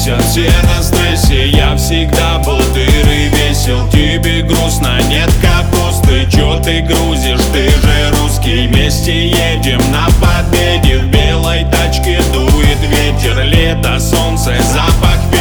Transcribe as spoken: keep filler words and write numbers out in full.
бесят все на стрессе. Я всегда был дыры весел. Тебе грустно, нет капусты. Чё ты грузишь, ты же русский. Вместе едем на победе. В белой тачке дует ветер. Лето, солнце, запах